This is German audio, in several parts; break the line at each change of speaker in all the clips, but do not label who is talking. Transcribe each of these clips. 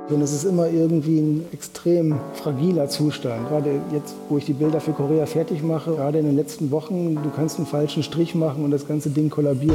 Und es ist immer irgendwie ein extrem fragiler Zustand. Gerade jetzt, wo ich die Bilder für Korea fertig mache, gerade in den letzten Wochen, du kannst einen falschen Strich machen und das ganze Ding kollabiert.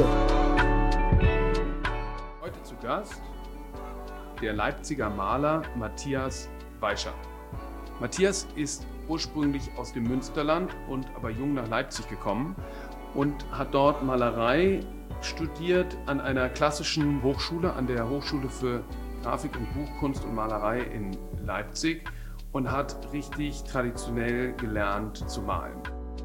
Heute zu Gast der Leipziger Maler Matthias Weischer. Matthias ist ursprünglich aus dem Münsterland und aber jung nach Leipzig gekommen und hat dort Malerei studiert an einer klassischen Hochschule, an der Hochschule für Grafik und Buchkunst und Malerei in Leipzig und hat richtig traditionell gelernt zu malen.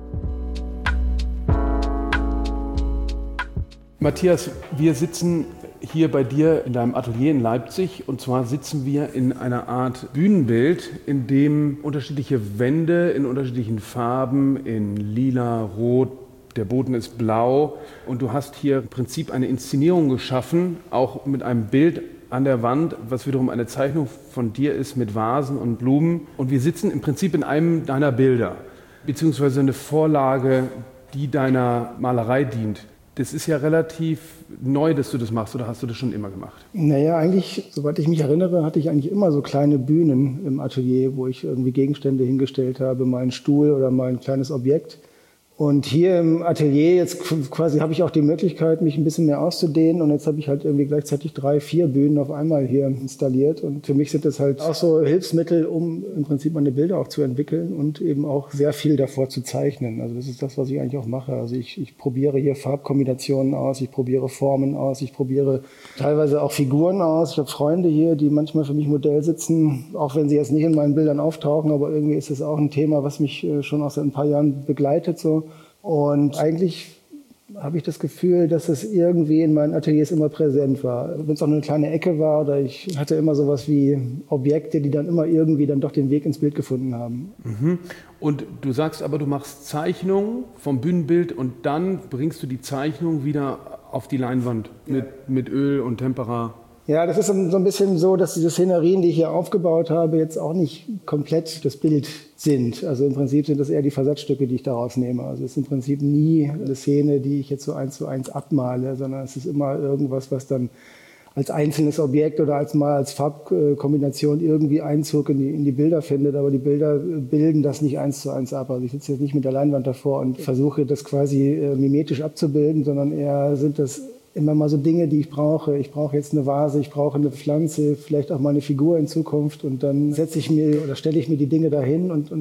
Matthias, wir sitzen hier bei dir in deinem Atelier in Leipzig und zwar sitzen wir in einer Art Bühnenbild, in dem unterschiedliche Wände in unterschiedlichen Farben, in lila, rot, der Boden ist blau und du hast hier im Prinzip eine Inszenierung geschaffen, auch mit einem Bild an der Wand, was wiederum eine Zeichnung von dir ist mit Vasen und Blumen. Und wir sitzen im Prinzip in einem deiner Bilder, beziehungsweise eine Vorlage, die deiner Malerei dient. Das ist ja relativ neu, dass du das machst, oder hast du das schon immer gemacht?
Naja, eigentlich, soweit ich mich erinnere, hatte ich eigentlich immer so kleine Bühnen im Atelier, wo ich irgendwie Gegenstände hingestellt habe, mal einen Stuhl oder mal ein kleines Objekt. Und hier im Atelier jetzt quasi habe ich auch die Möglichkeit, mich ein bisschen mehr auszudehnen. Und jetzt habe ich halt irgendwie gleichzeitig 3, 4 Bühnen auf einmal hier installiert. Und für mich sind das halt auch so Hilfsmittel, um im Prinzip meine Bilder auch zu entwickeln und eben auch sehr viel davor zu zeichnen. Also das ist das, was ich eigentlich auch mache. Also ich probiere hier Farbkombinationen aus, ich probiere Formen aus, ich probiere teilweise auch Figuren aus. Ich habe Freunde hier, die manchmal für mich Modell sitzen, auch wenn sie jetzt nicht in meinen Bildern auftauchen. Aber irgendwie ist das auch ein Thema, was mich schon auch seit ein paar Jahren begleitet so. Und eigentlich habe ich das Gefühl, dass es irgendwie in meinen Ateliers immer präsent war. Wenn es auch nur eine kleine Ecke war oder ich hatte immer sowas wie Objekte, die dann immer irgendwie dann doch den Weg ins Bild gefunden haben.
Mhm. Und du sagst aber, du machst Zeichnungen vom Bühnenbild und dann bringst du die Zeichnung wieder auf die Leinwand mit Öl und Tempera.
Ja, das ist so ein bisschen so, dass diese Szenerien, die ich hier aufgebaut habe, jetzt auch nicht komplett das Bild sind. Also im Prinzip sind das eher die Versatzstücke, die ich daraus nehme. Also es ist im Prinzip nie eine Szene, die ich jetzt so 1:1 abmale, sondern es ist immer irgendwas, was dann als einzelnes Objekt oder als Farbkombination irgendwie Einzug in die Bilder findet. Aber die Bilder bilden das nicht 1:1 ab. Also ich sitze jetzt nicht mit der Leinwand davor und versuche das quasi mimetisch abzubilden, sondern eher sind das immer mal so Dinge, die ich brauche. Ich brauche jetzt eine Vase, ich brauche eine Pflanze, vielleicht auch mal eine Figur in Zukunft. Und dann setze ich mir oder stelle ich mir die Dinge dahin und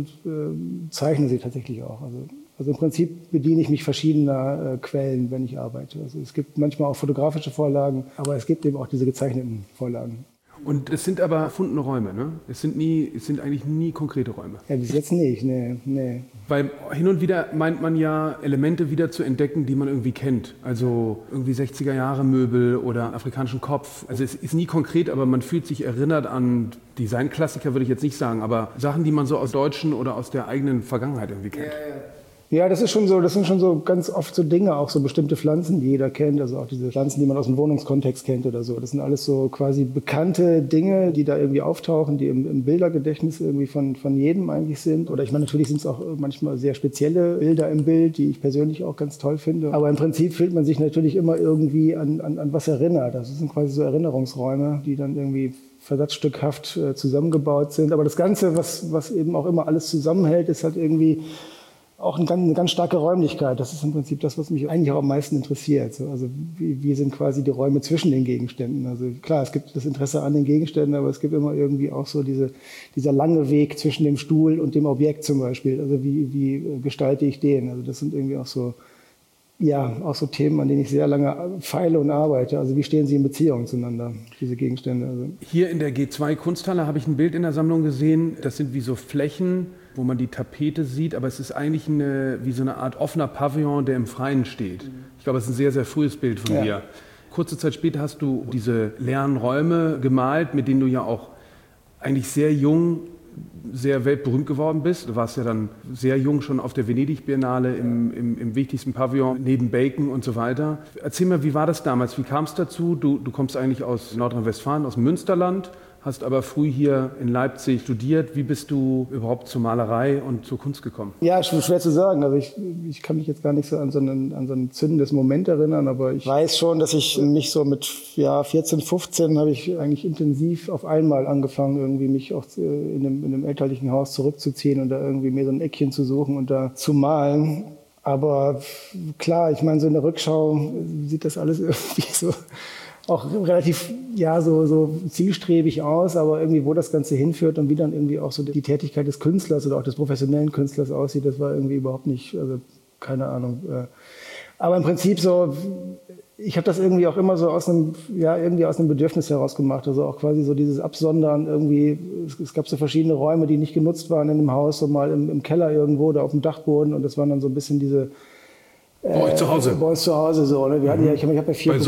zeichne sie tatsächlich auch. Also im Prinzip bediene ich mich verschiedener Quellen, wenn ich arbeite. Also es gibt manchmal auch fotografische Vorlagen, aber es gibt eben auch diese gezeichneten Vorlagen.
Und es sind aber erfundene Räume, ne? Es sind eigentlich nie konkrete Räume.
Ja, bis jetzt nicht, nee.
Weil hin und wieder meint man ja, Elemente wieder zu entdecken, die man irgendwie kennt. Also irgendwie 60er-Jahre-Möbel oder afrikanischen Kopf. Also es ist nie konkret, aber man fühlt sich erinnert an Designklassiker, würde ich jetzt nicht sagen, aber Sachen, die man so aus deutschen oder aus der eigenen Vergangenheit irgendwie kennt.
Ja, das sind schon so ganz oft so Dinge, auch so bestimmte Pflanzen, die jeder kennt, also auch diese Pflanzen, die man aus dem Wohnungskontext kennt oder so. Das sind alles so quasi bekannte Dinge, die da irgendwie auftauchen, die im Bildergedächtnis irgendwie von jedem eigentlich sind. Oder ich meine, natürlich sind es auch manchmal sehr spezielle Bilder im Bild, die ich persönlich auch ganz toll finde. Aber im Prinzip fühlt man sich natürlich immer irgendwie an was erinnert. Das sind quasi so Erinnerungsräume, die dann irgendwie versatzstückhaft zusammengebaut sind. Aber das Ganze, was eben auch immer alles zusammenhält, ist halt irgendwie auch eine ganz starke Räumlichkeit. Das ist im Prinzip das, was mich eigentlich auch am meisten interessiert. Also wie sind quasi die Räume zwischen den Gegenständen? Also klar, es gibt das Interesse an den Gegenständen, aber es gibt immer irgendwie auch so dieser lange Weg zwischen dem Stuhl und dem Objekt zum Beispiel. Also wie gestalte ich den? Also das sind irgendwie auch so Themen, an denen ich sehr lange feile und arbeite. Also wie stehen sie in Beziehung zueinander, diese Gegenstände? Also
hier in der G2 Kunsthalle habe ich ein Bild in der Sammlung gesehen. Das sind wie so Flächen, wo man die Tapete sieht, aber es ist eigentlich wie so eine Art offener Pavillon, der im Freien steht. Ich glaube, es ist ein sehr, sehr frühes Bild von dir. Kurze Zeit später hast du diese leeren Räume gemalt, mit denen du ja auch eigentlich sehr jung sehr weltberühmt geworden bist. Du warst ja dann sehr jung schon auf der Venedig-Biennale im wichtigsten Pavillon, neben Bacon und so weiter. Erzähl mal, wie war das damals? Wie kam es dazu? Du kommst eigentlich aus Nordrhein-Westfalen, aus dem Münsterland, hast aber früh hier in Leipzig studiert. Wie bist du überhaupt zur Malerei und zur Kunst gekommen?
Ja, schwer zu sagen. Also ich kann mich jetzt gar nicht so an so ein zündendes Moment erinnern, aber ich weiß schon, dass ich mich so mit 14, 15 habe ich eigentlich intensiv auf einmal angefangen, irgendwie mich auch in einem elterlichen Haus zurückzuziehen und da irgendwie mir so ein Eckchen zu suchen und da zu malen. Aber klar, ich meine, so in der Rückschau sieht das alles irgendwie so auch relativ, so zielstrebig aus, aber irgendwie, wo das Ganze hinführt und wie dann irgendwie auch so die Tätigkeit des Künstlers oder auch des professionellen Künstlers aussieht, das war irgendwie überhaupt nicht, also keine Ahnung. Aber im Prinzip so, ich habe das irgendwie auch immer so aus einem Bedürfnis heraus gemacht, also auch quasi so dieses Absondern irgendwie, es gab so verschiedene Räume, die nicht genutzt waren in dem Haus, so mal im Keller irgendwo oder auf dem Dachboden und das waren dann so ein bisschen diese
bei euch zu Hause?
Bei uns zu Hause so. Ne? Wir hatten ich habe ja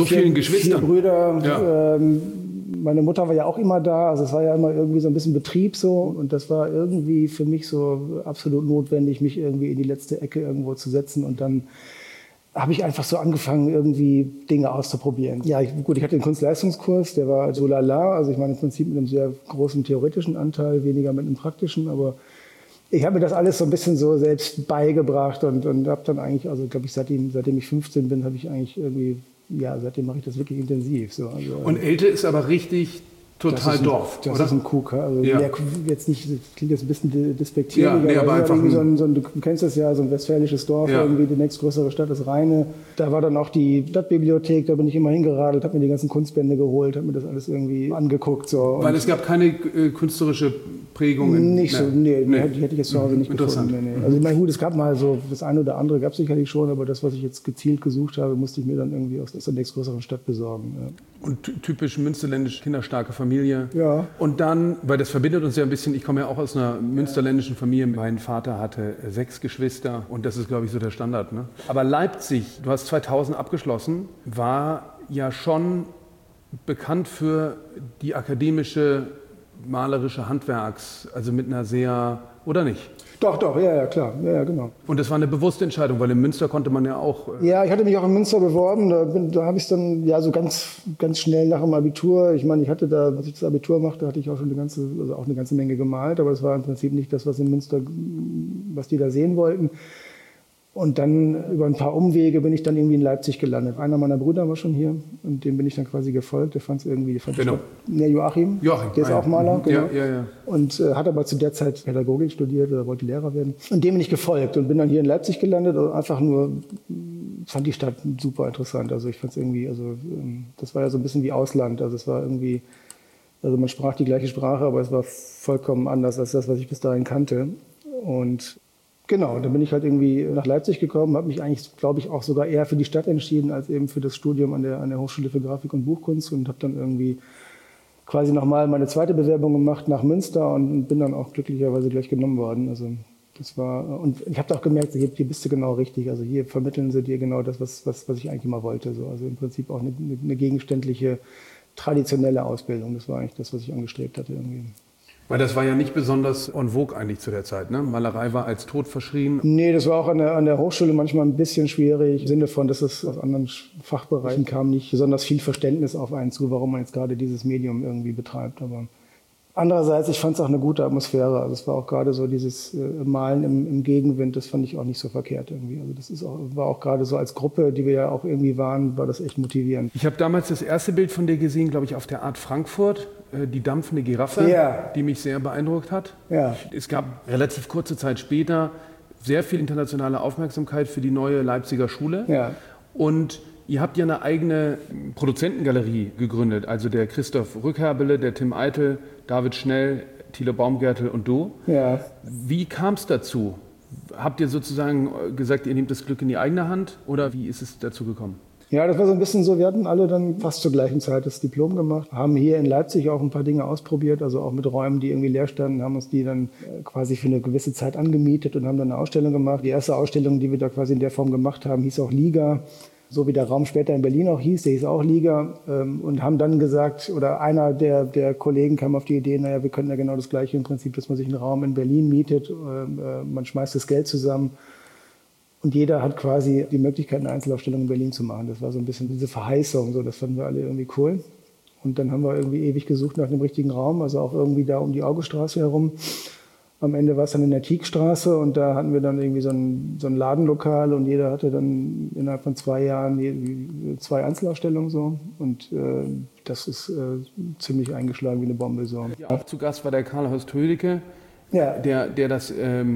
vier Brüder. Ja. Meine Mutter war ja auch immer da. Also es war ja immer irgendwie so ein bisschen Betrieb so. Und das war irgendwie für mich so absolut notwendig, mich irgendwie in die letzte Ecke irgendwo zu setzen. Und dann habe ich einfach so angefangen, irgendwie Dinge auszuprobieren. Ja, ich hatte einen Kunstleistungskurs, der war so lala. Also ich meine im Prinzip mit einem sehr großen theoretischen Anteil, weniger mit einem praktischen, aber ich habe mir das alles so ein bisschen so selbst beigebracht und habe dann eigentlich, also glaube ich, seitdem ich 15 bin, habe ich eigentlich irgendwie, seitdem mache ich das wirklich intensiv. So. Also,
und Elte ist aber richtig total Dorf,
das
oder?
Ist ein Kuk, also jetzt nicht, das klingt jetzt ein bisschen despektierlich,
aber einfach
du kennst das ja, so ein westfälisches Dorf, irgendwie die nächstgrößere Stadt ist Rheine. Da war dann auch die Stadtbibliothek, da bin ich immer hingeradelt, habe mir die ganzen Kunstbände geholt, habe mir das alles irgendwie angeguckt. So.
Weil es gab keine künstlerische Prägung?
Nicht so, die hätte ich jetzt zu Hause nicht gefunden. Nee. Also ich meine, es gab mal so, das eine oder andere gab es sicherlich schon, aber das, was ich jetzt gezielt gesucht habe, musste ich mir dann irgendwie aus der nächstgrößeren Stadt besorgen. Ja.
Und typisch münsterländisch, kinderstarke Familie.
Ja.
Und dann, weil das verbindet uns ja ein bisschen, ich komme ja auch aus einer münsterländischen Familie. Mein Vater hatte 6 Geschwister und das ist, glaube ich, so der Standard. Ne? Aber Leipzig, du hast 2000 abgeschlossen, war ja schon bekannt für die akademische, malerische Handwerks, also mit einer sehr, oder nicht?
Doch, ja, klar, ja, genau.
Und das war eine bewusste Entscheidung, weil in Münster konnte man ja auch...
Ja, ich hatte mich auch in Münster beworben, da habe ich es dann so ganz schnell nach dem Abitur, ich meine, als ich das Abitur machte, hatte ich auch schon eine ganze Menge gemalt, aber es war im Prinzip nicht das, was in Münster, was die da sehen wollten. Und dann über ein paar Umwege bin ich dann irgendwie in Leipzig gelandet. Einer meiner Brüder war schon hier und dem bin ich dann quasi gefolgt. Der fand es irgendwie... Joachim, der ist auch Maler. Genau. Ja. Und hat aber zu der Zeit Pädagogik studiert oder wollte Lehrer werden. Und dem bin ich gefolgt und bin dann hier in Leipzig gelandet und einfach nur fand die Stadt super interessant. Also ich fand es irgendwie, das war ja so ein bisschen wie Ausland. Also es war irgendwie, man sprach die gleiche Sprache, aber es war vollkommen anders als das, was ich bis dahin kannte. Und genau, dann bin ich halt irgendwie nach Leipzig gekommen, habe mich eigentlich, glaube ich, auch sogar eher für die Stadt entschieden, als eben für das Studium an der Hochschule für Grafik und Buchkunst und habe dann irgendwie quasi nochmal meine zweite Bewerbung gemacht nach Münster und bin dann auch glücklicherweise gleich genommen worden. Also das war, und ich habe auch gemerkt, hier bist du genau richtig, also hier vermitteln sie dir genau das, was ich eigentlich immer wollte. So. Also im Prinzip auch eine gegenständliche, traditionelle Ausbildung, das war eigentlich das, was ich angestrebt hatte irgendwie.
Weil das war ja nicht besonders en vogue eigentlich zu der Zeit, ne? Malerei war als tot verschrien.
Nee, das war auch an der Hochschule manchmal ein bisschen schwierig, im Sinne von, dass es aus anderen Fachbereichen kam, nicht besonders viel Verständnis auf einen zu, warum man jetzt gerade dieses Medium irgendwie betreibt. Aber andererseits, ich fand es auch eine gute Atmosphäre. Also es war auch gerade so dieses Malen im Gegenwind, das fand ich auch nicht so verkehrt irgendwie. Also das war auch gerade so als Gruppe, die wir ja auch irgendwie waren, war das echt motivierend.
Ich habe damals das erste Bild von dir gesehen, glaube ich, auf der Art Frankfurt. Die dampfende Giraffe, die mich sehr beeindruckt hat. Ja. Es gab relativ kurze Zeit später sehr viel internationale Aufmerksamkeit für die neue Leipziger Schule. Ja. Und ihr habt ja eine eigene Produzentengalerie gegründet. Also der Christoph Rückherbele, der Tim Eitel, David Schnell, Thilo Baumgärtel und du. Ja. Wie kam es dazu? Habt ihr sozusagen gesagt, ihr nehmt das Glück in die eigene Hand oder wie ist es dazu gekommen?
Ja, das war so ein bisschen so, wir hatten alle dann fast zur gleichen Zeit das Diplom gemacht, haben hier in Leipzig auch ein paar Dinge ausprobiert, also auch mit Räumen, die irgendwie leer standen, haben uns die dann quasi für eine gewisse Zeit angemietet und haben dann eine Ausstellung gemacht. Die erste Ausstellung, die wir da quasi in der Form gemacht haben, hieß auch Liga, so wie der Raum später in Berlin auch hieß, der hieß auch Liga und haben dann gesagt, oder einer der Kollegen kam auf die Idee, naja, wir können ja genau das Gleiche im Prinzip, dass man sich einen Raum in Berlin mietet, man schmeißt das Geld zusammen. Und jeder hat quasi die Möglichkeit, eine Einzelausstellung in Berlin zu machen. Das war so ein bisschen diese Verheißung, so, das fanden wir alle irgendwie cool. Und dann haben wir irgendwie ewig gesucht nach dem richtigen Raum, also auch irgendwie da um die Augustraße herum. Am Ende war es dann in der Tiekstraße und da hatten wir dann irgendwie so ein Ladenlokal und jeder hatte dann innerhalb von 2 Jahren 2 Einzelausstellungen so. Und das ist ziemlich eingeschlagen wie eine Bombe so.
Ja, auch zu Gast war der Karl-Horst Hödecke, der das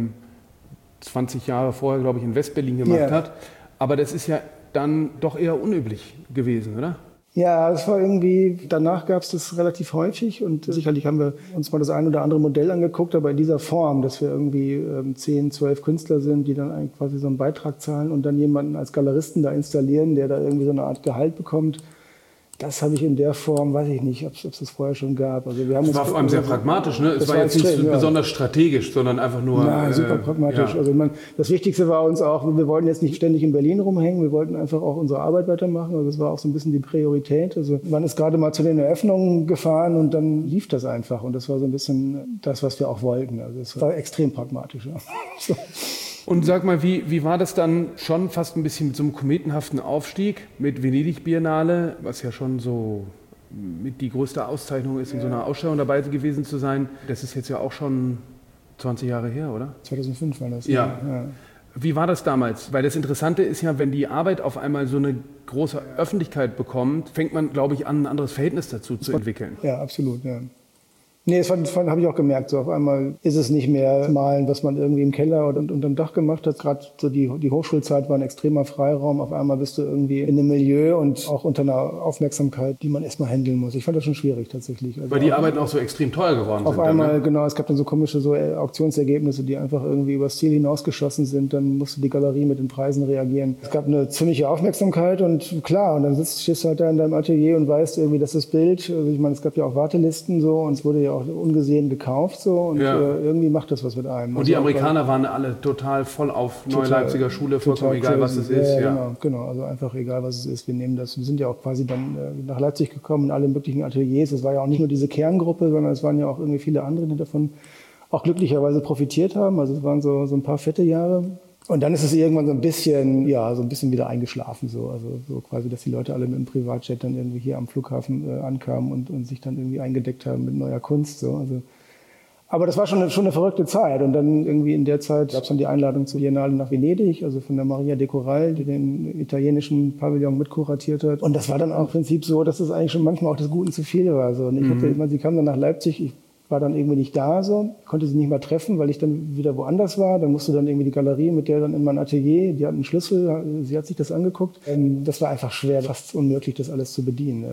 20 Jahre vorher, glaube ich, in West-Berlin gemacht hat. Aber das ist ja dann doch eher unüblich gewesen, oder?
Ja, es war irgendwie, danach gab es das relativ häufig und sicherlich haben wir uns mal das ein oder andere Modell angeguckt, aber in dieser Form, dass wir irgendwie 10, 12 Künstler sind, die dann eigentlich quasi so einen Beitrag zahlen und dann jemanden als Galeristen da installieren, der da irgendwie so eine Art Gehalt bekommt. Das habe ich in der Form, weiß ich nicht, ob es das vorher schon gab. Also wir haben
es war vor allem sehr pragmatisch, ne? Es war jetzt nicht besonders strategisch, sondern einfach nur...
Nein, super pragmatisch. Ja. Also ich meine, das Wichtigste war uns auch, wir wollten jetzt nicht ständig in Berlin rumhängen, wir wollten einfach auch unsere Arbeit weitermachen. Also das war auch so ein bisschen die Priorität. Also man ist gerade mal zu den Eröffnungen gefahren und dann lief das einfach. Und das war so ein bisschen das, was wir auch wollten. Also es war extrem pragmatisch. Ja. So.
Und sag mal, wie war das dann schon fast ein bisschen mit so einem kometenhaften Aufstieg mit Venedig-Biennale, was ja schon so mit die größte Auszeichnung ist, in so einer Ausstellung dabei gewesen zu sein? Das ist jetzt ja auch schon 20 Jahre her, oder?
2005 war das.
Ja. Wie war das damals? Weil das Interessante ist ja, wenn die Arbeit auf einmal so eine große Öffentlichkeit bekommt, fängt man, glaube ich, an, ein anderes Verhältnis dazu zu entwickeln.
Ja, absolut, ja. Nee, das habe ich auch gemerkt. So auf einmal ist es nicht mehr Malen, was man irgendwie im Keller oder unterm Dach gemacht hat. Gerade so die Hochschulzeit war ein extremer Freiraum. Auf einmal bist du irgendwie in einem Milieu und auch unter einer Aufmerksamkeit, die man erstmal handeln muss. Ich fand das schon schwierig tatsächlich. Also
weil die Arbeiten auch so extrem teuer geworden sind.
Auf einmal, dann, ne? Genau, es gab dann so komische Auktionsergebnisse, die einfach irgendwie übers Ziel hinausgeschossen sind. Dann musste die Galerie mit den Preisen reagieren. Es gab eine ziemliche Aufmerksamkeit und klar, und dann stehst du halt da in deinem Atelier und weißt irgendwie, das ist das Bild. Also ich meine, es gab ja auch Wartelisten so und es wurde ja auch ungesehen gekauft so und irgendwie macht das was mit einem.
Und die Amerikaner waren alle total voll auf Neue Leipziger Schule, vollkommen egal, was es ist.
Ja, genau, also einfach egal, was es ist. Wir nehmen das. Wir sind ja auch quasi dann nach Leipzig gekommen in alle möglichen Ateliers. Es war ja auch nicht nur diese Kerngruppe, sondern es waren ja auch irgendwie viele andere, die davon auch glücklicherweise profitiert haben. Also es waren so ein paar fette Jahre. Und dann ist es irgendwann so ein bisschen wieder eingeschlafen, so. Also so quasi, dass die Leute alle mit dem Privatjet dann irgendwie hier am Flughafen ankamen und sich dann irgendwie eingedeckt haben mit neuer Kunst, so. Also, aber das war schon eine verrückte Zeit. Und dann irgendwie in der Zeit gab es dann die Einladung zur Biennale nach Venedig, also von der Maria de Corral, die den italienischen Pavillon mitkuratiert hat. Und das war dann auch im Prinzip so, dass es eigentlich schon manchmal auch des Guten zu viel war, so. Und sie kam dann nach Leipzig, ich war dann irgendwie nicht da, so, konnte sie nicht mal treffen, weil ich dann wieder woanders war. Dann musste dann irgendwie die Galerie mit der dann in mein Atelier, die hat einen Schlüssel, sie hat sich das angeguckt. Das war einfach schwer, fast unmöglich, das alles zu bedienen.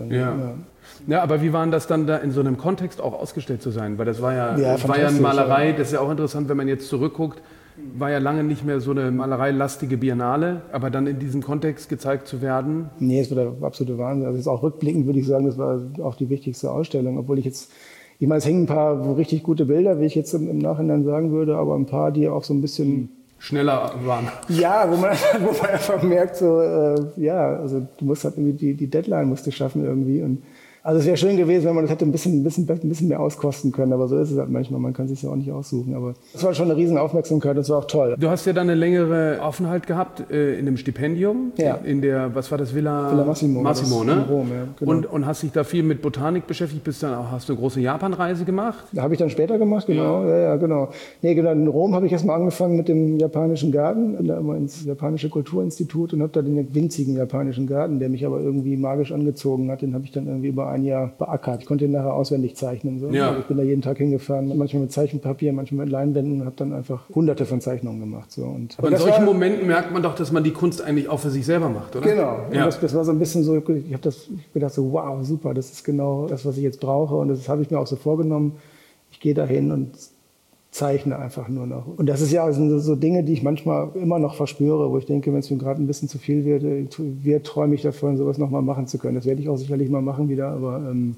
Ja, aber wie war denn das dann da in so einem Kontext auch ausgestellt zu sein? Weil das war ja eine Malerei, das ist ja auch interessant, wenn man jetzt zurückguckt, war ja lange nicht mehr so eine malereilastige Biennale, aber dann in diesem Kontext gezeigt zu werden?
Nee, es war der absolute Wahnsinn. Also jetzt auch rückblickend würde ich sagen, das war auch die wichtigste Ausstellung, obwohl ich meine, es hängen ein paar richtig gute Bilder, wie ich jetzt im Nachhinein sagen würde, aber ein paar, die auch so ein bisschen
schneller waren.
Ja, wo man einfach merkt, so, also du musst halt irgendwie die Deadline musst du schaffen irgendwie. Und also es wäre schön gewesen, wenn man das hätte ein bisschen mehr auskosten können, aber so ist es halt manchmal, man kann es sich ja auch nicht aussuchen. Aber es war schon eine riesen Aufmerksamkeit, das war auch toll.
Du hast ja dann eine längere Aufenthalt gehabt in einem Stipendium, in der, was war das, Villa Massimo, ne?
In Rom, ja, genau.
Und hast dich da viel mit Botanik beschäftigt, hast du eine große Japanreise gemacht?
Da habe ich dann später gemacht, genau. Ja, genau. Nee, genau. In Rom habe ich erstmal angefangen mit dem japanischen Garten, bin da immer ins japanische Kulturinstitut und habe da den winzigen japanischen Garten, der mich aber irgendwie magisch angezogen hat, den habe ich dann irgendwie über ein Jahr beackert. Ich konnte ihn nachher auswendig zeichnen. So. Ja. Ich bin da jeden Tag hingefahren, manchmal mit Zeichenpapier, manchmal mit Leinwänden und habe dann einfach hunderte von Zeichnungen gemacht. So.
Aber in solchen Momenten merkt man doch, dass man die Kunst eigentlich auch für sich selber macht, oder?
Genau. Ja. Und das war so ein bisschen so, ich habe gedacht so, wow, super, das ist genau das, was ich jetzt brauche und das habe ich mir auch so vorgenommen. Ich gehe da hin und zeichne einfach nur noch. Und das ist ja so Dinge, die ich manchmal immer noch verspüre, wo ich denke, wenn es mir gerade ein bisschen zu viel wird, träume ich davon, sowas nochmal machen zu können. Das werde ich auch sicherlich mal machen wieder, aber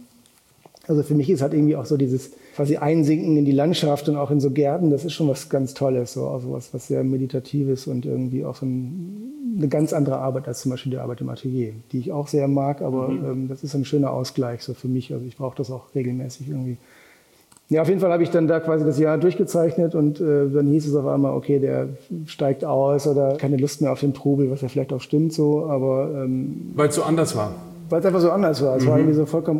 also für mich ist halt irgendwie auch so dieses quasi Einsinken in die Landschaft und auch in so Gärten, das ist schon was ganz Tolles, so also was sehr Meditatives und irgendwie auch so eine ganz andere Arbeit als zum Beispiel die Arbeit im Atelier, die ich auch sehr mag, aber das ist ein schöner Ausgleich so für mich, also ich brauche das auch regelmäßig irgendwie. Ja, auf jeden Fall habe ich dann da quasi das Jahr durchgezeichnet und dann hieß es auf einmal, okay, der steigt aus oder keine Lust mehr auf den Trubel, was ja vielleicht auch stimmt so, aber...
weil es so anders war?
weil es einfach so anders war. Es war irgendwie so vollkommen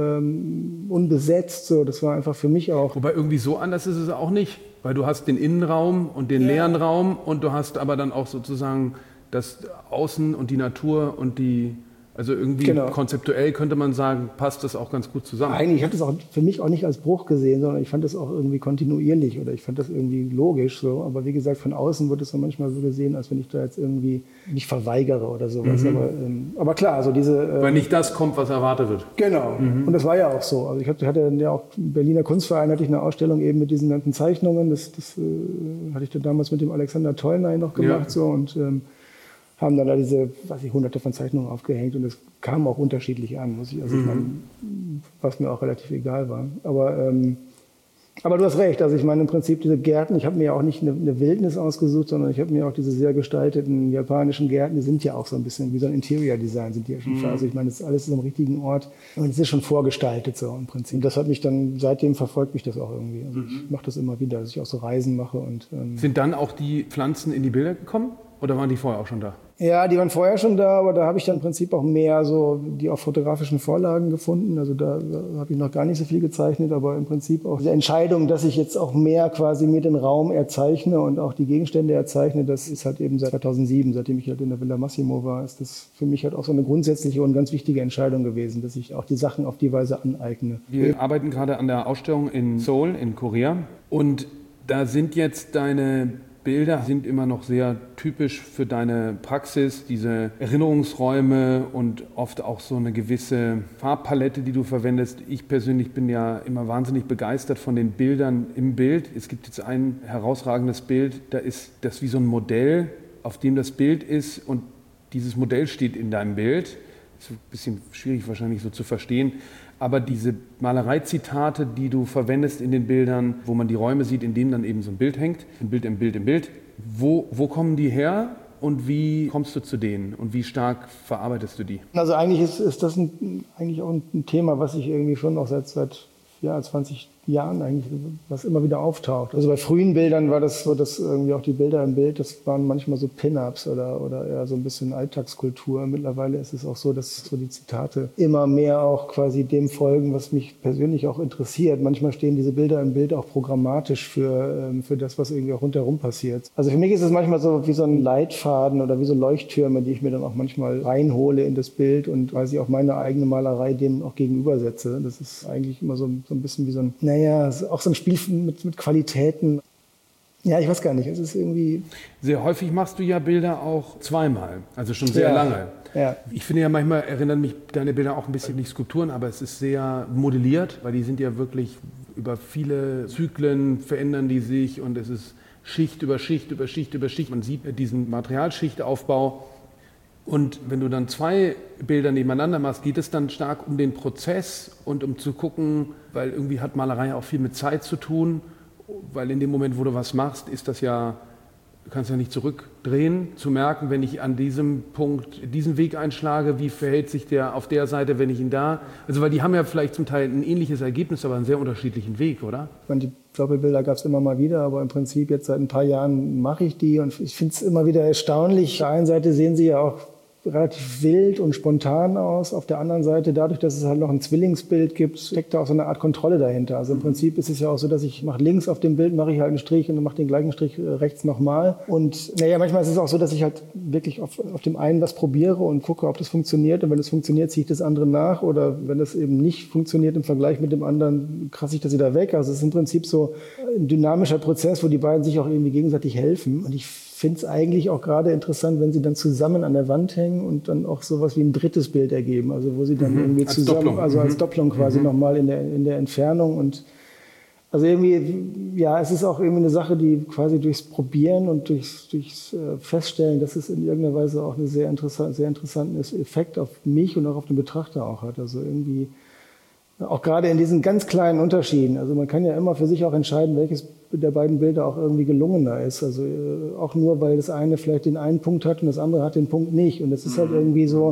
unbesetzt. So. Das war einfach für mich auch.
Wobei irgendwie so anders ist es auch nicht, weil du hast den Innenraum und den leeren Raum und du hast aber dann auch sozusagen das Außen und die Natur und die, also irgendwie konzeptuell könnte man sagen, passt das auch ganz gut zusammen.
Eigentlich, ich habe das auch für mich auch nicht als Bruch gesehen, sondern ich fand das auch irgendwie kontinuierlich oder ich fand das irgendwie logisch so. Aber wie gesagt, von außen wird es so manchmal so gesehen, als wenn ich da jetzt irgendwie mich verweigere oder sowas. Aber klar, also diese...
weil nicht das kommt, was erwartet wird.
Genau. Und das war ja auch so. Also ich hatte ja auch im Berliner Kunstverein hatte ich eine Ausstellung eben mit diesen ganzen Zeichnungen. Das hatte ich dann damals mit dem Alexander Tollnay noch gemacht so und haben dann da diese, hunderte von Zeichnungen aufgehängt und es kam auch unterschiedlich an, ich meine, was mir auch relativ egal war. Aber du hast recht, also ich meine im Prinzip diese Gärten, ich habe mir ja auch nicht eine Wildnis ausgesucht, sondern ich habe mir auch diese sehr gestalteten japanischen Gärten, die sind ja auch so ein bisschen wie so ein Interior Design, sind die ja schon also ich meine, das ist alles am richtigen Ort und es ist schon vorgestaltet so im Prinzip. Und das hat mich dann, seitdem verfolgt mich das auch irgendwie. Also ich mache das immer wieder, dass ich auch so Reisen mache. Und
sind dann auch die Pflanzen in die Bilder gekommen oder waren die vorher auch schon da?
Ja, die waren vorher schon da, aber da habe ich dann im Prinzip auch mehr so die auf fotografischen Vorlagen gefunden. Also da habe ich noch gar nicht so viel gezeichnet, aber im Prinzip auch diese Entscheidung, dass ich jetzt auch mehr quasi mir den Raum erzeichne und auch die Gegenstände erzeichne, das ist halt eben seit 2007, seitdem ich halt in der Villa Massimo war, ist das für mich halt auch so eine grundsätzliche und ganz wichtige Entscheidung gewesen, dass ich auch die Sachen auf die Weise aneigne.
Wir arbeiten gerade an der Ausstellung in Seoul in Korea und da sind jetzt deine Bilder sind immer noch sehr typisch für deine Praxis, diese Erinnerungsräume und oft auch so eine gewisse Farbpalette, die du verwendest. Ich persönlich bin ja immer wahnsinnig begeistert von den Bildern im Bild. Es gibt jetzt ein herausragendes Bild, da ist das wie so ein Modell, auf dem das Bild ist und dieses Modell steht in deinem Bild. Das ist ein bisschen schwierig wahrscheinlich so zu verstehen. Aber diese Malereizitate, die du verwendest in den Bildern, wo man die Räume sieht, in denen dann eben so ein Bild hängt, ein Bild im Bild im Bild, wo kommen die her und wie kommst du zu denen und wie stark verarbeitest du die?
Also eigentlich ist das eigentlich auch ein Thema, was ich irgendwie schon noch seit 20 Jahren eigentlich, was immer wieder auftaucht. Also bei frühen Bildern war das so, dass irgendwie auch die Bilder im Bild, das waren manchmal so Pin-Ups oder eher so ein bisschen Alltagskultur. Mittlerweile ist es auch so, dass so die Zitate immer mehr auch quasi dem folgen, was mich persönlich auch interessiert. Manchmal stehen diese Bilder im Bild auch programmatisch für das, was irgendwie auch rundherum passiert. Also für mich ist es manchmal so wie so ein Leitfaden oder wie so Leuchttürme, die ich mir dann auch manchmal reinhole in das Bild und quasi auch meine eigene Malerei dem auch gegenübersetze. Das ist eigentlich immer so ein bisschen wie so ein, auch so ein Spiel mit Qualitäten. Ja, ich weiß gar nicht, es ist irgendwie...
Sehr häufig machst du ja Bilder auch zweimal, also schon sehr lange.
Ja.
Ich finde ja manchmal erinnern mich deine Bilder auch ein bisschen nicht Skulpturen, aber es ist sehr modelliert, weil die sind ja wirklich über viele Zyklen verändern die sich und es ist Schicht über Schicht über Schicht über Schicht. Man sieht diesen Materialschichtaufbau. Und wenn du dann zwei Bilder nebeneinander machst, geht es dann stark um den Prozess und um zu gucken, weil irgendwie hat Malerei auch viel mit Zeit zu tun, weil in dem Moment, wo du was machst, ist das ja, du kannst ja nicht zurückdrehen, zu merken, wenn ich an diesem Punkt diesen Weg einschlage, wie verhält sich der auf der Seite, wenn ich ihn da, also weil die haben ja vielleicht zum Teil ein ähnliches Ergebnis, aber einen sehr unterschiedlichen Weg, oder?
Ich meine, die Doppelbilder gab es immer mal wieder, aber im Prinzip jetzt seit ein paar Jahren mache ich die und ich finde es immer wieder erstaunlich. Auf der einen Seite sehen sie ja auch relativ wild und spontan aus. Auf der anderen Seite, dadurch, dass es halt noch ein Zwillingsbild gibt, steckt da auch so eine Art Kontrolle dahinter. Also im Prinzip ist es ja auch so, dass ich mache links auf dem Bild, mache ich halt einen Strich und dann mache den gleichen Strich rechts nochmal. Und manchmal ist es auch so, dass ich halt wirklich auf dem einen was probiere und gucke, ob das funktioniert. Und wenn es funktioniert, ziehe ich das andere nach. Oder wenn es eben nicht funktioniert im Vergleich mit dem anderen, krasse ich das wieder weg. Also es ist im Prinzip so ein dynamischer Prozess, wo die beiden sich auch irgendwie gegenseitig helfen. Und ich finde es eigentlich auch gerade interessant, wenn sie dann zusammen an der Wand hängen und dann auch sowas wie ein drittes Bild ergeben. Also wo sie dann irgendwie als zusammen, Doppelung. Also als Doppelung quasi nochmal in der Entfernung. Und also irgendwie, ja, es ist auch irgendwie eine Sache, die quasi durchs Probieren und durchs Feststellen, dass es in irgendeiner Weise auch einen sehr interessanten Effekt auf mich und auch auf den Betrachter auch hat. Also irgendwie auch gerade in diesen ganz kleinen Unterschieden. Also man kann ja immer für sich auch entscheiden, welches der beiden Bilder auch irgendwie gelungener ist. Also auch nur, weil das eine vielleicht den einen Punkt hat und das andere hat den Punkt nicht. Und es ist halt irgendwie so,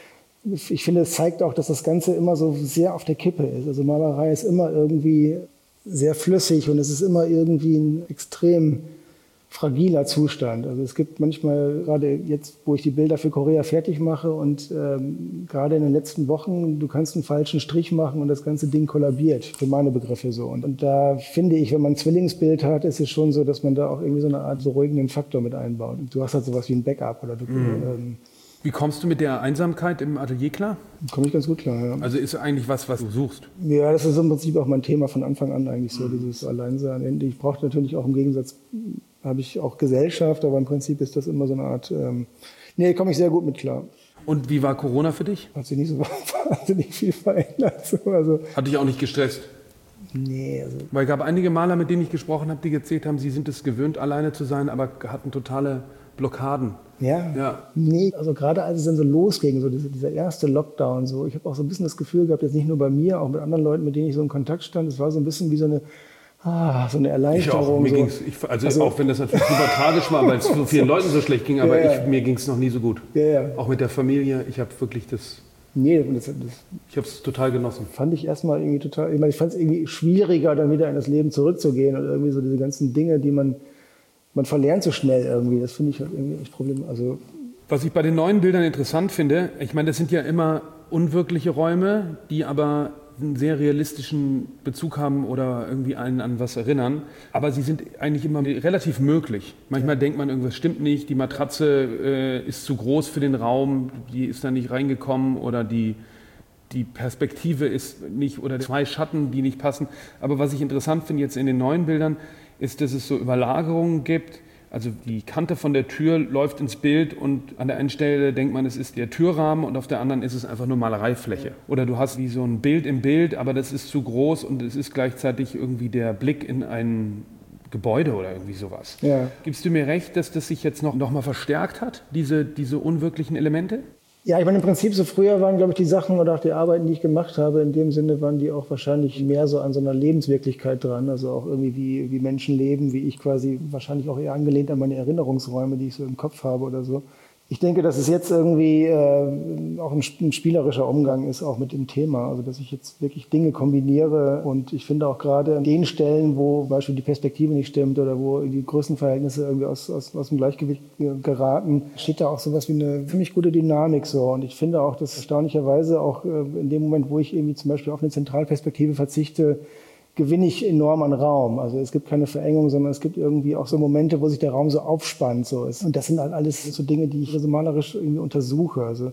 ich finde, es zeigt auch, dass das Ganze immer so sehr auf der Kippe ist. Also Malerei ist immer irgendwie sehr flüssig und es ist immer irgendwie ein extrem fragiler Zustand. Also es gibt manchmal, gerade jetzt, wo ich die Bilder für Korea fertig mache und gerade in den letzten Wochen, du kannst einen falschen Strich machen und das ganze Ding kollabiert, für meine Begriffe so. Und da finde ich, wenn man ein Zwillingsbild hat, ist es schon so, dass man da auch irgendwie so eine Art beruhigenden Faktor mit einbaut. Du hast halt sowas wie ein Backup. Oder du,
Wie kommst du mit der Einsamkeit im Atelier klar?
Komme ich ganz gut klar, ja.
Also ist eigentlich was du suchst?
Ja, das ist im Prinzip auch mein Thema von Anfang an eigentlich so, dieses Alleinsein. Ich brauche natürlich auch im Gegensatz, habe ich auch Gesellschaft, aber im Prinzip ist das immer so eine Art, komme ich sehr gut mit klar.
Und wie war Corona für dich?
Hat sich nicht so wahnsinnig viel verändert. Also,
hat dich auch nicht gestresst?
Nee. Also
weil es gab einige Maler, mit denen ich gesprochen habe, die erzählt haben, sie sind es gewöhnt, alleine zu sein, aber hatten totale Blockaden.
Ja. Nee, also gerade als es dann so losging, so dieser erste Lockdown, so, ich habe auch so ein bisschen das Gefühl gehabt, jetzt nicht nur bei mir, auch mit anderen Leuten, mit denen ich so in Kontakt stand, es war so ein bisschen wie so eine Erleichterung.
Ich auch. Also auch wenn das natürlich super tragisch war, weil es so vielen Leuten so schlecht ging, aber mir ging es noch nie so gut.
Ja.
Auch mit der Familie, ich habe wirklich das...
Nee,
ich habe es total genossen.
Fand ich erstmal irgendwie total, ich fand es irgendwie schwieriger, dann wieder in das Leben zurückzugehen und irgendwie so diese ganzen Dinge, die man verlernt so schnell irgendwie. Das finde ich halt irgendwie echt Problem. Also
was ich bei den neuen Bildern interessant finde, ich meine, das sind ja immer unwirkliche Räume, die aber einen sehr realistischen Bezug haben oder irgendwie einen an was erinnern. Aber sie sind eigentlich immer relativ möglich. Manchmal denkt man, irgendwas stimmt nicht, die Matratze ist zu groß für den Raum, die ist da nicht reingekommen oder die Perspektive ist nicht, oder 2 Schatten, die nicht passen. Aber was ich interessant finde jetzt in den neuen Bildern, ist, dass es so Überlagerungen gibt. Also die Kante von der Tür läuft ins Bild und an der einen Stelle denkt man, es ist der Türrahmen und auf der anderen ist es einfach nur Malereifläche. Oder du hast wie so ein Bild im Bild, aber das ist zu groß und es ist gleichzeitig irgendwie der Blick in ein Gebäude oder irgendwie sowas.
Ja.
Gibst du mir recht, dass das sich jetzt noch mal verstärkt hat, diese unwirklichen Elemente?
Ja, ich meine, im Prinzip so früher waren, glaube ich, die Sachen oder auch die Arbeiten, die ich gemacht habe, in dem Sinne waren die auch wahrscheinlich mehr so an so einer Lebenswirklichkeit dran. Also auch irgendwie wie Menschen leben, wie ich quasi wahrscheinlich auch eher angelehnt an meine Erinnerungsräume, die ich so im Kopf habe oder so. Ich denke, dass es jetzt irgendwie auch ein spielerischer Umgang ist, auch mit dem Thema. Also dass ich jetzt wirklich Dinge kombiniere und ich finde auch gerade an den Stellen, wo zum Beispiel die Perspektive nicht stimmt oder wo die Größenverhältnisse irgendwie aus dem Gleichgewicht geraten, steht da auch sowas wie eine ziemlich gute Dynamik so. Und ich finde auch, dass erstaunlicherweise auch in dem Moment, wo ich irgendwie zum Beispiel auf eine Zentralperspektive verzichte, gewinne ich enorm an Raum. Also es gibt keine Verengung, sondern es gibt irgendwie auch so Momente, wo sich der Raum so aufspannt. So ist. Und das sind halt alles so Dinge, die ich so malerisch irgendwie untersuche. Also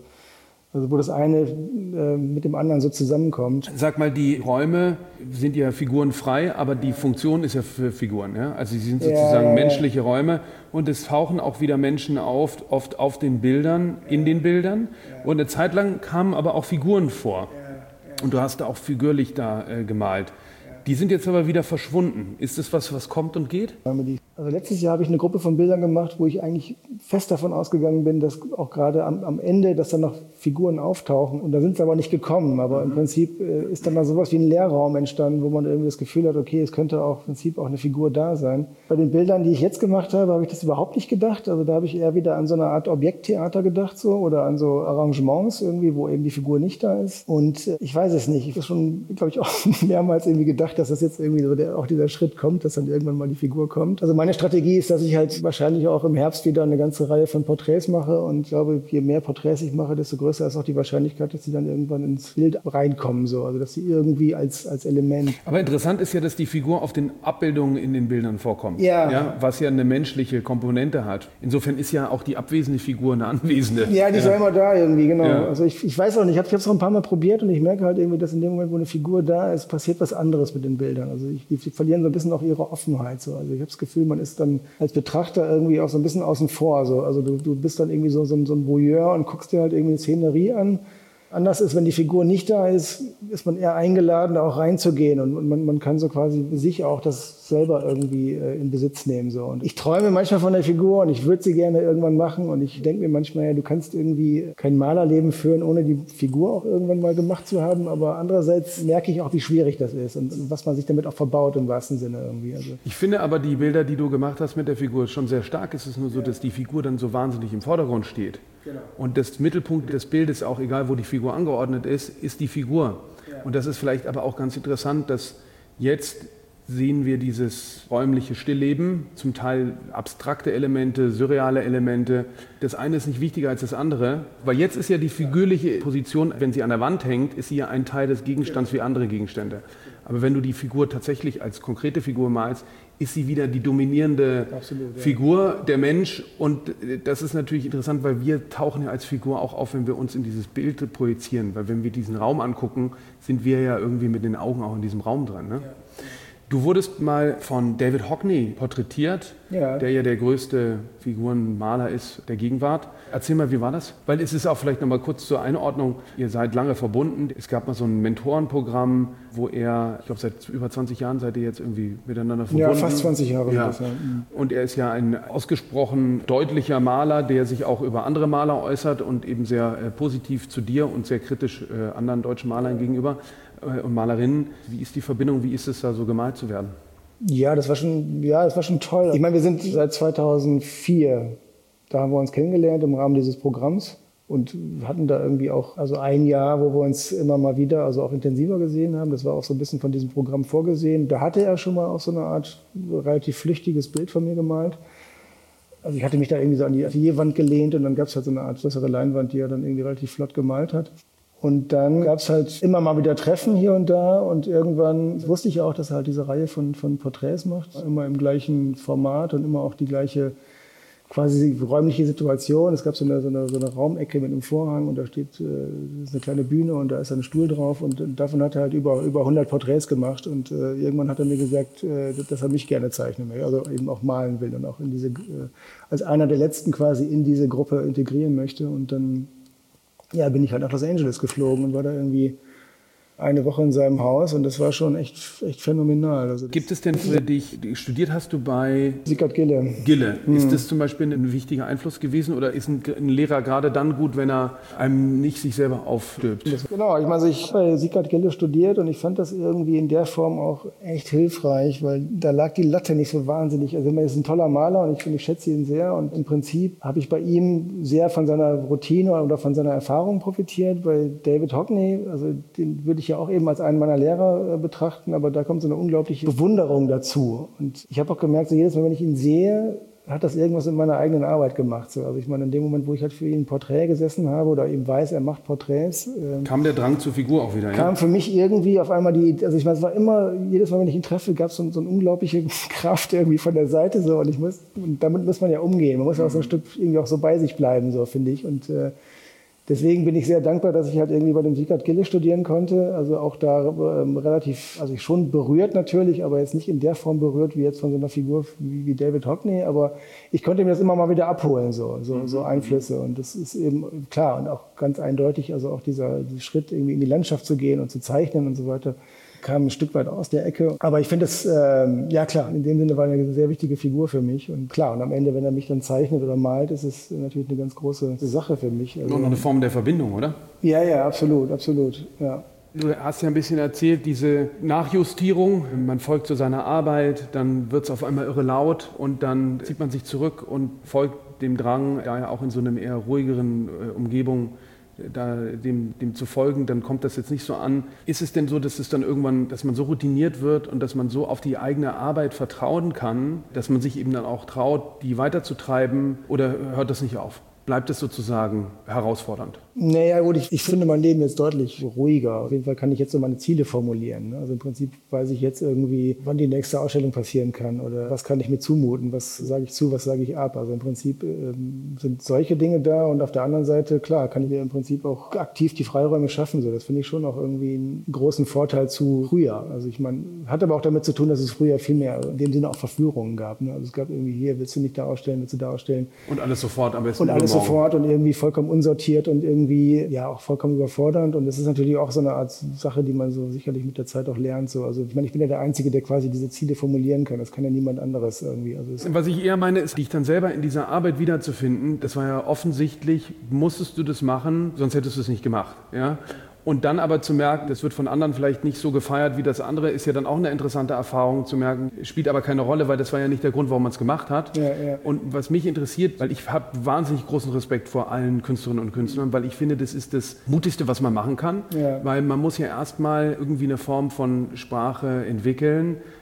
wo das eine mit dem anderen so zusammenkommt.
Sag mal, die Räume sind ja figurenfrei, aber die Funktion ist ja für Figuren. Ja? Also sie sind sozusagen menschliche Räume und es tauchen auch wieder Menschen auf, oft auf den Bildern, in den Bildern. Und eine Zeit lang kamen aber auch Figuren vor. Und du hast da auch figürlich da gemalt. Die sind jetzt aber wieder verschwunden. Ist das was kommt und geht?
Also letztes Jahr habe ich eine Gruppe von Bildern gemacht, wo ich eigentlich fest davon ausgegangen bin, dass auch gerade am Ende, dass dann noch Figuren auftauchen. Und da sind sie aber nicht gekommen. Aber im Prinzip ist dann da sowas wie ein Leerraum entstanden, wo man irgendwie das Gefühl hat, okay, es könnte auch im Prinzip auch eine Figur da sein. Bei den Bildern, die ich jetzt gemacht habe, habe ich das überhaupt nicht gedacht. Also da habe ich eher wieder an so eine Art Objekttheater gedacht so oder an so Arrangements irgendwie, wo eben die Figur nicht da ist. Und ich weiß es nicht. Ich habe schon, glaube ich, auch mehrmals irgendwie gedacht, dass das jetzt irgendwie so auch dieser Schritt kommt, dass dann irgendwann mal die Figur kommt. Also meine Strategie ist, dass ich halt wahrscheinlich auch im Herbst wieder eine ganze Reihe von Porträts mache und ich glaube, je mehr Porträts ich mache, desto größer ist auch die Wahrscheinlichkeit, dass sie dann irgendwann ins Bild reinkommen, so. Also dass sie irgendwie als Element.
Aber interessant ist ja, dass die Figur auf den Abbildungen in den Bildern vorkommt,
ja,
was ja eine menschliche Komponente hat. Insofern ist ja auch die abwesende Figur eine anwesende.
Ja, die ist ja immer da irgendwie, genau. Ja. Also ich weiß auch nicht, ich habe es auch ein paar Mal probiert und ich merke halt irgendwie, dass in dem Moment, wo eine Figur da ist, passiert was anderes mit den Bildern. Also die verlieren so ein bisschen auch ihre Offenheit. So. Also ich habe das Gefühl, man ist dann als Betrachter irgendwie auch so ein bisschen außen vor. So. Also du bist dann irgendwie so ein Voyeur und guckst dir halt irgendwie eine Szenerie an. Anders ist, wenn die Figur nicht da ist, ist man eher eingeladen, da auch reinzugehen und man kann so quasi sich auch das selber irgendwie in Besitz nehmen. So. Und ich träume manchmal von der Figur und ich würde sie gerne irgendwann machen und ich denke mir manchmal, ja, du kannst irgendwie kein Malerleben führen, ohne die Figur auch irgendwann mal gemacht zu haben, aber andererseits merke ich auch, wie schwierig das ist und was man sich damit auch verbaut im wahrsten Sinne irgendwie. Also
ich finde aber die Bilder, die du gemacht hast mit der Figur, schon sehr stark. Es ist nur so, dass die Figur dann so wahnsinnig im Vordergrund steht.
Genau.
Und das Mittelpunkt des Bildes, auch egal wo die Figur angeordnet ist die Figur. Ja. Und das ist vielleicht aber auch ganz interessant, dass jetzt sehen wir dieses räumliche Stillleben, zum Teil abstrakte Elemente, surreale Elemente. Das eine ist nicht wichtiger als das andere, weil jetzt ist ja die figürliche Position, wenn sie an der Wand hängt, ist sie ja ein Teil des Gegenstands wie andere Gegenstände. Aber wenn du die Figur tatsächlich als konkrete Figur malst, ist sie wieder die dominierende Figur, der Mensch. Und das ist natürlich interessant, weil wir tauchen ja als Figur auch auf, wenn wir uns in dieses Bild projizieren. Weil wenn wir diesen Raum angucken, sind wir ja irgendwie mit den Augen auch in diesem Raum drin. Ne? Ja. Du wurdest mal von David Hockney porträtiert, der ja der größte Figurenmaler ist der Gegenwart. Erzähl mal, wie war das? Weil es ist auch vielleicht noch mal kurz zur Einordnung, ihr seid lange verbunden. Es gab mal so ein Mentorenprogramm, wo er, ich glaube seit über 20 Jahren seid ihr jetzt irgendwie miteinander verbunden. Ja,
fast 20 Jahre.
Ja. Und er ist ja ein ausgesprochen deutlicher Maler, der sich auch über andere Maler äußert und eben sehr positiv zu dir und sehr kritisch anderen deutschen Malern gegenüber. Und Malerinnen. Wie ist die Verbindung? Wie ist es da so gemalt zu werden?
Ja, das war schon toll. Ich meine, wir sind seit 2004, da haben wir uns kennengelernt im Rahmen dieses Programms und hatten da irgendwie auch ein Jahr, wo wir uns immer mal wieder, auch intensiver gesehen haben. Das war auch so ein bisschen von diesem Programm vorgesehen. Da hatte er schon mal auch so eine Art relativ flüchtiges Bild von mir gemalt. Also ich hatte mich da irgendwie so an die Atelierwand gelehnt und dann gab es halt so eine Art größere Leinwand, die er dann irgendwie relativ flott gemalt hat. Und dann gab es halt immer mal wieder Treffen hier und da und irgendwann wusste ich auch, dass er halt diese Reihe von Porträts macht, immer im gleichen Format und immer auch die gleiche quasi räumliche Situation. Es gab so eine Raumecke mit einem Vorhang und da steht eine kleine Bühne und da ist ein Stuhl drauf und davon hat er halt über 100 Porträts gemacht und irgendwann hat er mir gesagt, dass er mich gerne zeichnen möchte, also eben auch malen will und auch in diese als einer der letzten quasi in diese Gruppe integrieren möchte und dann bin ich halt nach Los Angeles geflogen und war da irgendwie eine Woche in seinem Haus und das war schon echt phänomenal. Also
gibt es denn für dich, studiert hast du bei
Sigurd Gille.
Ist das zum Beispiel ein wichtiger Einfluss gewesen oder ist ein Lehrer gerade dann gut, wenn er einem nicht sich selber aufstülpt?
Genau, ich habe bei Sigurd Gille studiert und ich fand das irgendwie in der Form auch echt hilfreich, weil da lag die Latte nicht so wahnsinnig. Also er ist ein toller Maler und ich schätze ihn sehr und im Prinzip habe ich bei ihm sehr von seiner Routine oder von seiner Erfahrung profitiert. Bei David Hockney, also den würde ich ja auch eben als einen meiner Lehrer betrachten, aber da kommt so eine unglaubliche Bewunderung dazu. Und ich habe auch gemerkt, so jedes Mal, wenn ich ihn sehe, hat das irgendwas mit meiner eigenen Arbeit gemacht. So. Also ich meine, in dem Moment, wo ich halt für ihn ein Porträt gesessen habe oder eben weiß, er macht Porträts.
Kam der Drang zur Figur auch wieder, ja?
Kam für mich irgendwie auf einmal also ich meine, es war immer, jedes Mal, wenn ich ihn treffe, gab es so eine unglaubliche Kraft irgendwie von der Seite so und damit muss man ja umgehen. Man muss ja auch so ein Stück irgendwie auch so bei sich bleiben, so finde ich. Und deswegen bin ich sehr dankbar, dass ich halt irgendwie bei dem Sigurd Gille studieren konnte. Also auch da relativ, also ich schon berührt natürlich, aber jetzt nicht in der Form berührt wie jetzt von so einer Figur wie David Hockney. Aber ich konnte mir das immer mal wieder abholen, so Einflüsse. Und das ist eben klar und auch ganz eindeutig, also auch dieser Schritt irgendwie in die Landschaft zu gehen und zu zeichnen und so weiter, kam ein Stück weit aus der Ecke. Aber ich finde das, ja klar, in dem Sinne war er eine sehr wichtige Figur für mich. Und klar, und am Ende, wenn er mich dann zeichnet oder malt, ist es natürlich eine ganz große Sache für mich.
Also, und eine Form der Verbindung, oder?
Ja, absolut, ja.
Du hast ja ein bisschen erzählt, diese Nachjustierung, man folgt zu seiner Arbeit, dann wird es auf einmal irre laut und dann zieht man sich zurück und folgt dem Drang, ja auch in so einer eher ruhigeren Umgebung, dem zu folgen, dann kommt das jetzt nicht so an. Ist es denn so, dass es dann irgendwann, dass man so routiniert wird und dass man so auf die eigene Arbeit vertrauen kann, dass man sich eben dann auch traut, die weiterzutreiben oder hört das nicht auf? Bleibt es sozusagen herausfordernd?
Naja gut, ich finde mein Leben jetzt deutlich ruhiger. Auf jeden Fall kann ich jetzt so meine Ziele formulieren. Also im Prinzip weiß ich jetzt irgendwie, wann die nächste Ausstellung passieren kann oder was kann ich mir zumuten, was sage ich zu, was sage ich ab. Also im Prinzip sind solche Dinge da und auf der anderen Seite, klar, kann ich mir im Prinzip auch aktiv die Freiräume schaffen. So, das finde ich schon auch irgendwie einen großen Vorteil zu früher. Also ich meine, hat aber auch damit zu tun, dass es früher viel mehr in dem Sinne auch Verführungen gab. Ne? Also es gab irgendwie hier, willst du nicht da ausstellen, willst du da ausstellen.
Und alles sofort am besten.
Und alles sofort und irgendwie vollkommen unsortiert und irgendwie ja auch vollkommen überfordernd. Und das ist natürlich auch so eine Art Sache, die man so sicherlich mit der Zeit auch lernt. So. Also ich meine, ich bin ja der Einzige, der quasi diese Ziele formulieren kann. Das kann ja niemand anderes irgendwie. Also
was ich eher meine, ist, dich dann selber in dieser Arbeit wiederzufinden. Das war ja offensichtlich, musstest du das machen, sonst hättest du es nicht gemacht. Ja? Und dann aber zu merken, das wird von anderen vielleicht nicht so gefeiert wie das andere, ist ja dann auch eine interessante Erfahrung zu merken, spielt aber keine Rolle, weil das war ja nicht der Grund, warum man es gemacht hat.
Ja.
Und was mich interessiert, weil ich habe wahnsinnig großen Respekt vor allen Künstlerinnen und Künstlern, weil ich finde, das ist das Mutigste, was man machen kann, weil man muss ja erstmal irgendwie eine Form von Sprache entwickeln,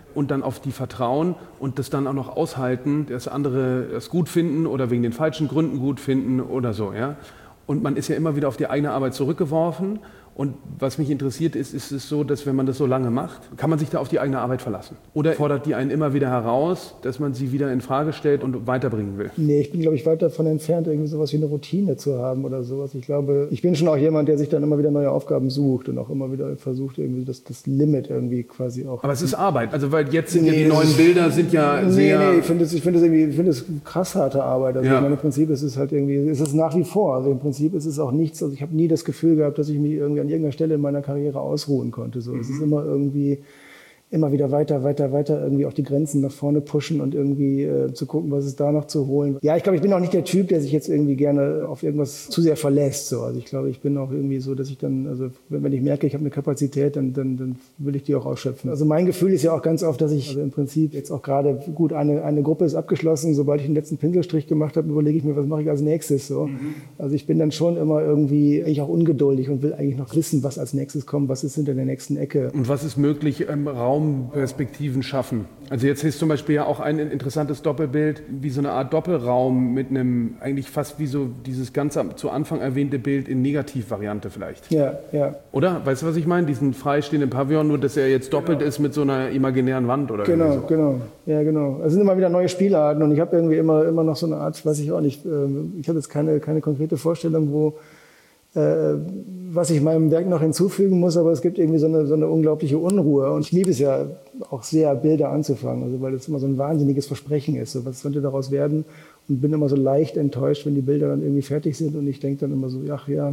und dann auf die vertrauen und das dann auch noch aushalten, dass andere das gut finden oder wegen den falschen Gründen gut finden oder so. Ja? Und man ist ja immer wieder auf die eigene Arbeit zurückgeworfen. Und was mich interessiert ist es so, dass wenn man das so lange macht, kann man sich da auf die eigene Arbeit verlassen? Oder fordert die einen immer wieder heraus, dass man sie wieder in Frage stellt und weiterbringen will?
Nee, ich bin, glaube ich, weit davon entfernt, irgendwie sowas wie eine Routine zu haben oder sowas. Ich glaube, ich bin schon auch jemand, der sich dann immer wieder neue Aufgaben sucht und auch immer wieder versucht, irgendwie das Limit irgendwie quasi auch.
Aber es ist Arbeit, also weil jetzt sind ja die neuen Bilder sind ja sehr...
Nee, ich finde es krass harte Arbeit. Also ich meine, im Prinzip ist es halt irgendwie, ist es nach wie vor. Also im Prinzip ist es auch nichts, also ich habe nie das Gefühl gehabt, dass ich mich irgendwie an irgendeiner Stelle in meiner Karriere ausruhen konnte. So, es ist immer irgendwie immer wieder weiter irgendwie auch die Grenzen nach vorne pushen und irgendwie zu gucken, was ist da noch zu holen. Ja, ich glaube, ich bin auch nicht der Typ, der sich jetzt irgendwie gerne auf irgendwas zu sehr verlässt. So. Also ich glaube, ich bin auch irgendwie so, dass ich dann, also wenn ich merke, ich habe eine Kapazität, dann will ich die auch ausschöpfen. Also mein Gefühl ist ja auch ganz oft, dass ich also im Prinzip jetzt auch gerade, gut, eine Gruppe ist abgeschlossen, sobald ich den letzten Pinselstrich gemacht habe, überlege ich mir, was mache ich als nächstes. So. Also ich bin dann schon immer irgendwie eigentlich auch ungeduldig und will eigentlich noch wissen, was als nächstes kommt, was ist hinter der nächsten Ecke.
Und was ist möglich im Raumperspektiven schaffen? Also jetzt ist zum Beispiel ja auch ein interessantes Doppelbild, wie so eine Art Doppelraum mit einem, eigentlich fast wie so dieses ganz zu Anfang erwähnte Bild in Negativvariante vielleicht.
Ja.
Oder? Weißt du, was ich meine? Diesen freistehenden Pavillon, nur dass er jetzt doppelt ist mit so einer imaginären Wand oder so.
Genau. Ja, genau. Es sind immer wieder neue Spielarten und ich habe irgendwie immer noch so eine Art, weiß ich auch nicht, ich habe jetzt keine konkrete Vorstellung, was ich meinem Werk noch hinzufügen muss, aber es gibt irgendwie so eine unglaubliche Unruhe. Und ich liebe es ja auch sehr, Bilder anzufangen, also weil das immer so ein wahnsinniges Versprechen ist. So, was könnte daraus werden? Und bin immer so leicht enttäuscht, wenn die Bilder dann irgendwie fertig sind und ich denke dann immer so, ach ja,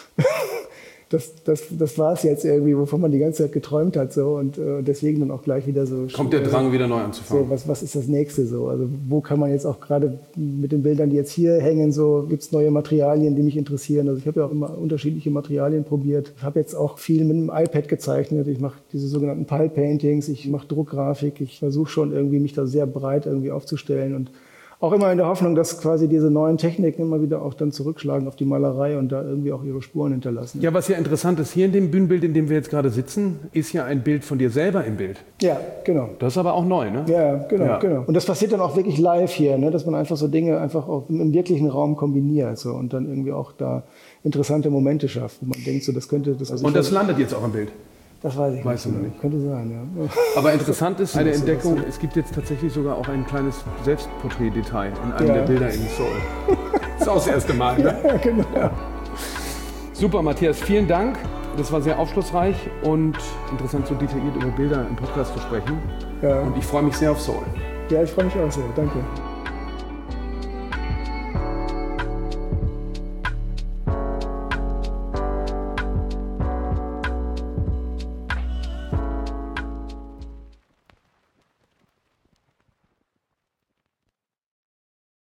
das war es jetzt irgendwie, wovon man die ganze Zeit geträumt hat. So. Und deswegen dann auch gleich wieder so...
Kommt der Drang, wieder neu anzufangen.
So, was ist das Nächste? So? Also wo kann man jetzt auch gerade mit den Bildern, die jetzt hier hängen, so gibt es neue Materialien, die mich interessieren. Also ich habe ja auch immer unterschiedliche Materialien probiert. Ich habe jetzt auch viel mit dem iPad gezeichnet. Ich mache diese sogenannten Pile-Paintings, ich mache Druckgrafik. Ich versuche schon irgendwie, mich da sehr breit irgendwie aufzustellen und auch immer in der Hoffnung, dass quasi diese neuen Techniken immer wieder auch dann zurückschlagen auf die Malerei und da irgendwie auch ihre Spuren hinterlassen.
Ja, was ja interessant ist, hier in dem Bühnenbild, in dem wir jetzt gerade sitzen, ist ja ein Bild von dir selber im Bild.
Ja, genau.
Das ist aber auch neu, ne?
Ja, genau. Und das passiert dann auch wirklich live hier, ne? Dass man einfach so Dinge einfach auch im wirklichen Raum kombiniert so, und dann irgendwie auch da interessante Momente schafft, wo man denkt, so das könnte...
Und das landet jetzt auch im Bild?
Das weiß ich
weißt
nicht.
Du nicht.
Könnte sein, ja.
Aber interessant ist eine Entdeckung, es gibt jetzt tatsächlich sogar auch ein kleines Selbstporträt-Detail in einem der Bilder in Soul. Das ist auch das erste Mal, ne?
Ja, genau.
Super, Matthias, vielen Dank. Das war sehr aufschlussreich und interessant, so detailliert über Bilder im Podcast zu sprechen. Ja. Und ich freue mich sehr auf Soul.
Ja, ich freue mich auch sehr. Danke.